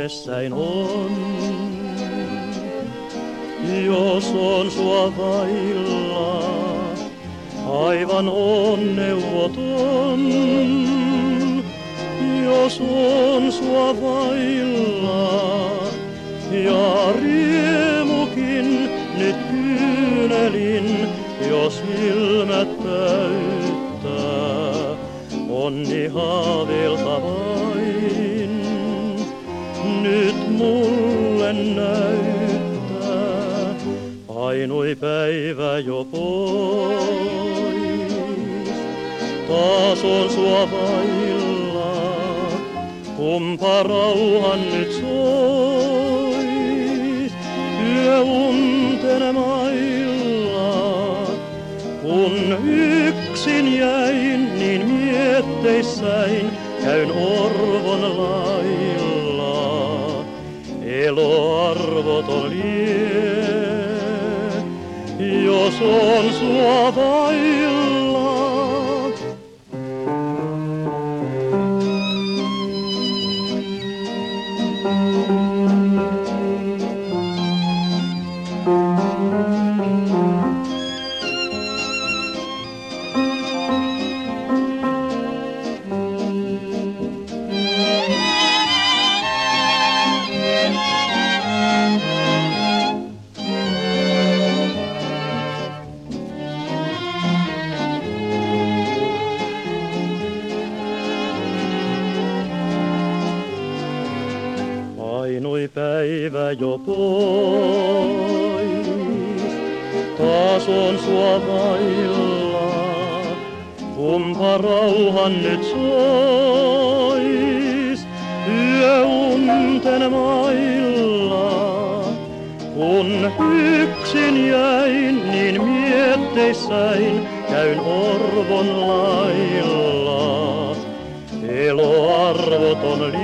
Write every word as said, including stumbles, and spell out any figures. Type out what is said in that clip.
edessäin on. Jos on sua vailla, aivan onneuvoton. Jos on sua vailla, ja riemukin nyt kyynelin, jos silmät täyttää, onni haaveilta vain, nyt mulle näyttää, painui päivä jo pois, taas on sua vailla, kumpa rauhan nyt sois, yöunten mailla, kun yksin jäin, niin mietteissäin käyn orvon lailla. Eloarvoton lie, jos on sua vailla. Painui päivä jo pois, taas on sua vailla, kumpa rauhan nyt sois, yöunten mailla. Kun yksin jäin, niin mietteissäin käyn orvon lailla, eloarvoton